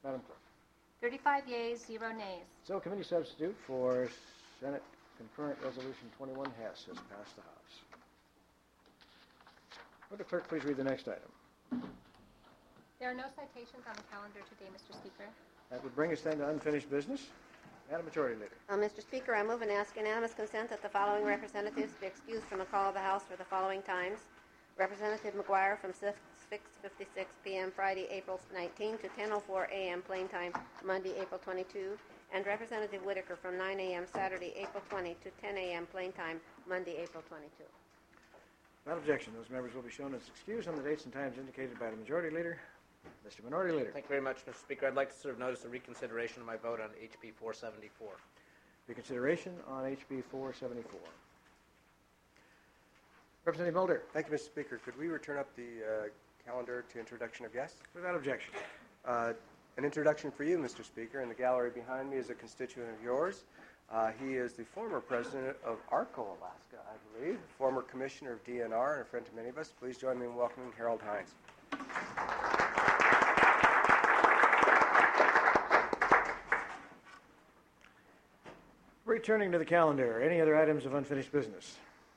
Madam Clerk. 35 yeas, 0 nays. So committee substitute for Senate Concurrent Resolution 21 Hess has passed the House. Would the clerk please read the next item? There are no citations on the calendar today, Mr. Speaker. That would bring us then to unfinished business. Madam Majority Leader. Mr. Speaker, I move and ask unanimous consent that the following representatives be excused from the call of the House for the following times. Representative McGuire from 6:56 p.m. Friday, April 19 to 10:04 a.m. plain time, Monday, April 22, and Representative Whitaker from 9 a.m. Saturday, April 20 to 10 a.m. plain time, Monday, April 22. Without objection, those members will be shown as excused on the dates and times indicated by the Majority Leader. Mr. Minority Leader. Thank you very much, Mr. Speaker. I'd like to serve notice of reconsideration of my vote on HB 474. Reconsideration on HB 474. Representative Mulder. Thank you, Mr. Speaker. Could we return up the calendar to introduction of guests? Without objection. An introduction for you, Mr. Speaker. In the gallery behind me is a constituent of yours. He is the former president of ARCO, Alaska, I believe, former commissioner of DNR, and a friend to many of us. Please join me in welcoming Harold Hines. Returning to the calendar, any other items of unfinished business?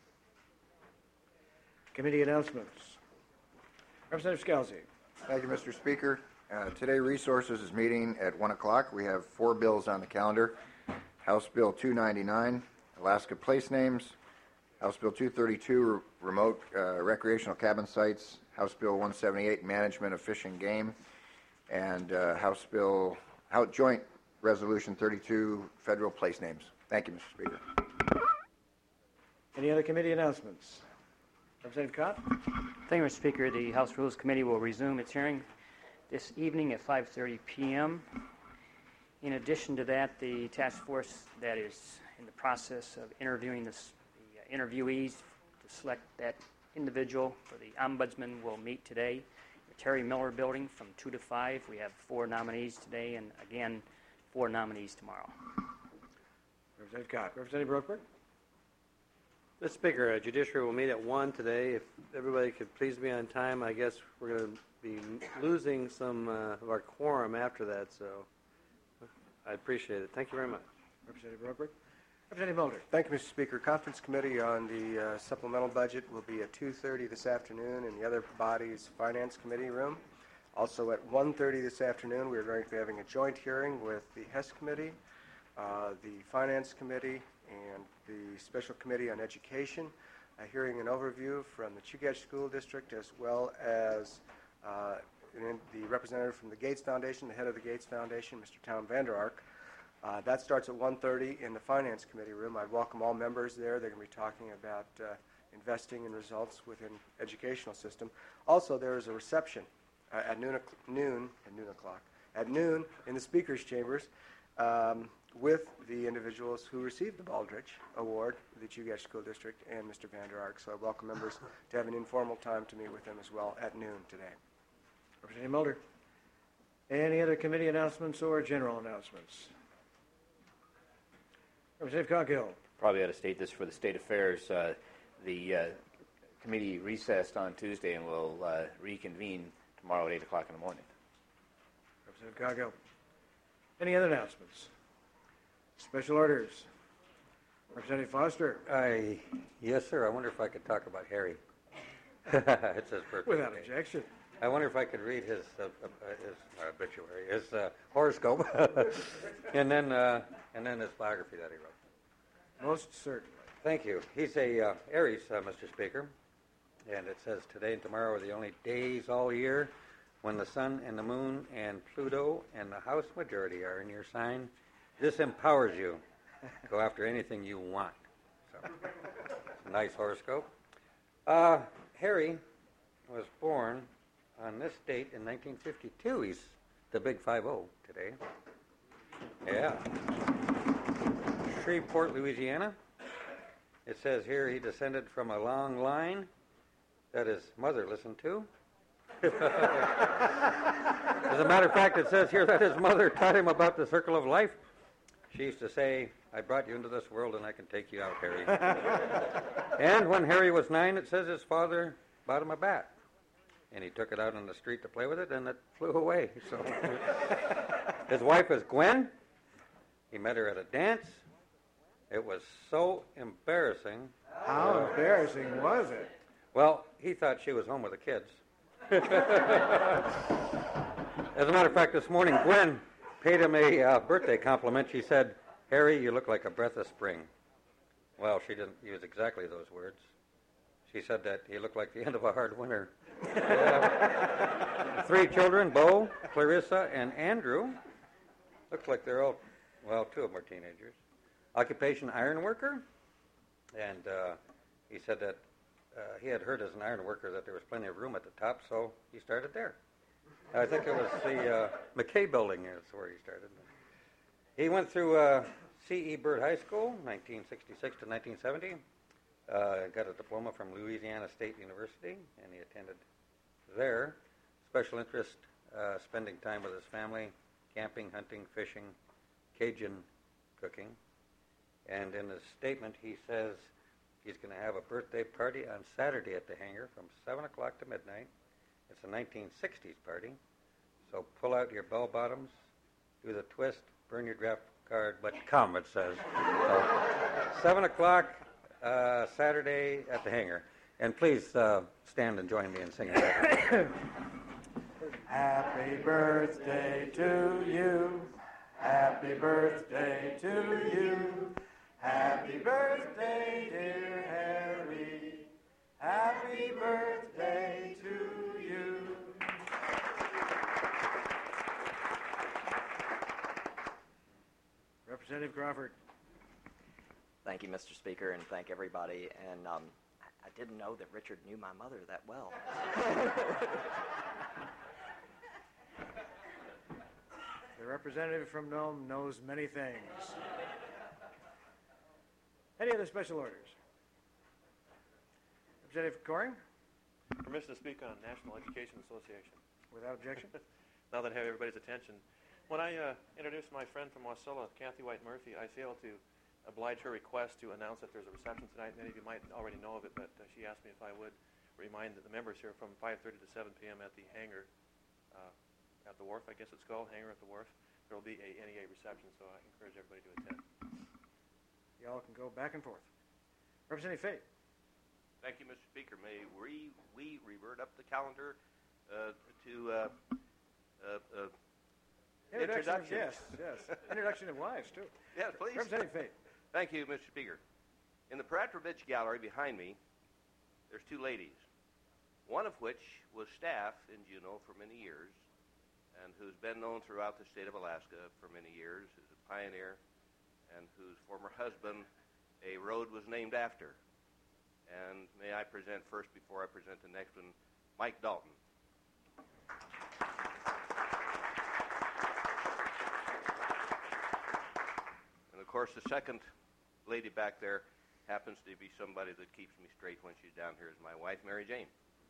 Committee announcements. Representative Scalzi. Thank you, Mr. Speaker. Today, Resources is meeting at 1 o'clock. We have 4 bills on the calendar. House Bill 299, Alaska Place Names. House Bill 232, Remote Recreational Cabin Sites. House Bill 178, Management of Fish and Game. And House Joint Resolution 32, Federal Place Names. Thank you, Mr. Speaker. Any other committee announcements? Representative Cott. Thank you, Mr. Speaker. The House Rules Committee will resume its hearing this evening at 5:30 p.m. In addition to that, the task force that is in the process of interviewing the interviewees to select that individual for the Ombudsman will meet today at Terry Miller Building from 2 to 5. We have 4 nominees today and, again, 4 nominees tomorrow. Representative Cott. Representative Brookberg. Mr. Speaker, Judiciary will meet at 1 today. If everybody could please be on time, I guess we're going to be losing some of our quorum after that, so I appreciate it. Thank you very much. Representative Brookberg. Representative Mulder. Thank you, Mr. Speaker. Conference Committee on the supplemental budget will be at 2:30 this afternoon in the other body's Finance Committee room. Also at 1:30 this afternoon, we are going to be having a joint hearing with the Hess Committee, the Finance Committee, and the Special Committee on Education, hearing an overview from the Chugach School District as well as the representative from the Gates Foundation, the head of the Gates Foundation, Mr. Tom Vander Ark. That starts at 1:30 in the Finance Committee room. I'd welcome all members there. They're going to be talking about investing in results within educational system. Also, there is a reception at noon in the Speaker's Chambers with the individuals who received the Baldrige Award, the Chugach School District, and Mr. Vander Ark. So I welcome members to have an informal time to meet with them as well at noon today. Representative Mulder. Any other committee announcements or general announcements? Representative Coghill. Probably ought to state this for the State Affairs. The committee recessed on Tuesday and will reconvene tomorrow at 8 o'clock in the morning. Representative Coghill. Any other announcements? Special orders. Representative Foster. Yes, sir. I wonder if I could talk about Harry. It's his birthday. Without objection. I wonder if I could read his obituary, his horoscope, and then his biography that he wrote. Most certainly. Thank you. He's a Aries, Mr. Speaker, and it says today and tomorrow are the only days all year when the sun and the moon and Pluto and the House majority are in your sign. This empowers you. Go after anything you want. So, nice horoscope. Harry was born on this date in 1952. He's the big 5-0 today. Yeah. Shreveport, Louisiana. It says here he descended from a long line that his mother listened to. As a matter of fact, it says here that his mother taught him about the circle of life. She used to say, I brought you into this world and I can take you out, Harry. And when Harry was 9, it says his father bought him a bat. And he took it out on the street to play with it, and it flew away. So His wife is Gwen. He met her at a dance. It was so embarrassing. How embarrassing was it? Well, he thought she was home with the kids. As a matter of fact, this morning, Gwen paid him a birthday compliment. She said, "Harry, you look like a breath of spring." Well, she didn't use exactly those words. She said that he looked like the end of a hard winter. 3 children, Bo, Clarissa, and Andrew. Looks like they're all, well, 2 of them are teenagers. Occupation, iron worker. And he said that he had heard as an iron worker that there was plenty of room at the top, so he started there. I think it was the McKay building is where he started. He went through C.E. Byrd High School, 1966 to 1970. Got a diploma from Louisiana State University, and he attended there. Special interest, spending time with his family, camping, hunting, fishing, Cajun cooking. And in his statement, he says he's going to have a birthday party on Saturday at the hangar from 7 o'clock to midnight. It's a 1960s party, so pull out your bell bottoms, do the twist, burn your draft card, but come, it says. So, 7 o'clock Saturday at the hangar. And please stand and join me in singing that. Happy birthday to you. Happy birthday to you. Happy birthday, dear Harry. Happy birthday to you. Representative Crawford. Thank you, Mr. Speaker, and thank everybody. And I didn't know that Richard knew my mother that well. The representative from Nome knows many things. Any other special orders? Representative Coring, Permission to speak on National Education Association. without objection. Now that I have everybody's attention. When I introduced my friend from Wasilla, Kathy White Murphy, I failed to oblige her request to announce that there's a reception tonight. Many of you might already know of it, but she asked me if I would remind the members here from 5:30 to 7 p.m. at the hangar at the wharf, I guess it's called, hangar at the wharf. There will be a NEA reception, so I encourage everybody to attend. Y'all can go back and forth. Representative Fate. Thank you, Mr. Speaker. May we revert up the calendar to introductions. Yes. Introduction of wives, too. Yes, please. Representative Fate. Thank you, Mr. Speaker. In the Petrovich Gallery behind me, there's 2 ladies, one of which was staff in Juneau for many years and who's been known throughout the state of Alaska for many years as a pioneer and whose former husband a road was named after. And may I present first, before I present the next one, Mike Dalton. And of course, the second lady back there happens to be somebody that keeps me straight when she's down here, is my wife, Mary Jane.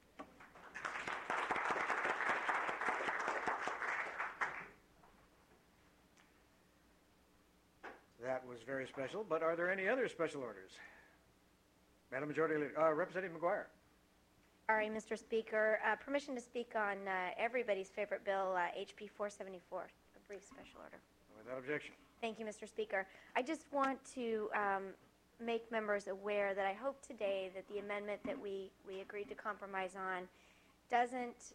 That was very special, but are there any other special orders? Madam Majority Leader, Representative McGuire. All right, Mr. Speaker, permission to speak on everybody's favorite bill, HB 474, a brief special order. Without objection. Thank you, Mr. Speaker. I just want to make members aware that I hope today that the amendment that we agreed to compromise on doesn't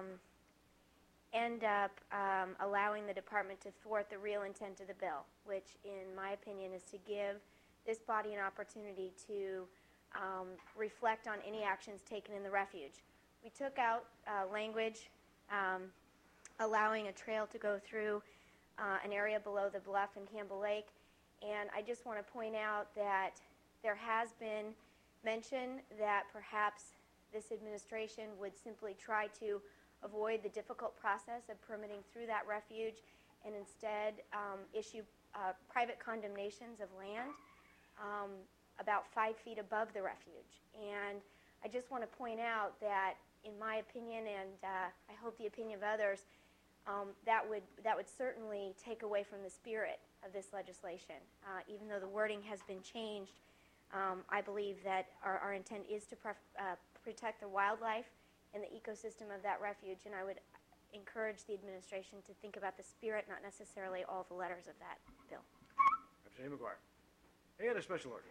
end up allowing the department to thwart the real intent of the bill, which in my opinion is to give this body an opportunity to reflect on any actions taken in the refuge. We took out language allowing a trail to go through an area below the bluff in Campbell Lake, and I just want to point out that there has been mention that perhaps this administration would simply try to avoid the difficult process of permitting through that refuge and instead issue private condemnations of land about 5 feet above the refuge. And I just want to point out that in my opinion, and I hope the opinion of others, that would certainly take away from the spirit of this legislation. Even though the wording has been changed, I believe that our intent is to protect the wildlife and the ecosystem of that refuge, and I would encourage the administration to think about the spirit, not necessarily all the letters of that bill. Representative McGuire. Any other special orders?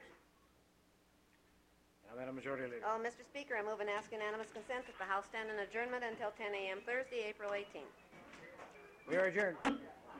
Now, Madam Majority Leader. Mr. Speaker, I move and ask unanimous consent that the House stand in adjournment until 10 a.m. Thursday, April 18th. We are adjourned.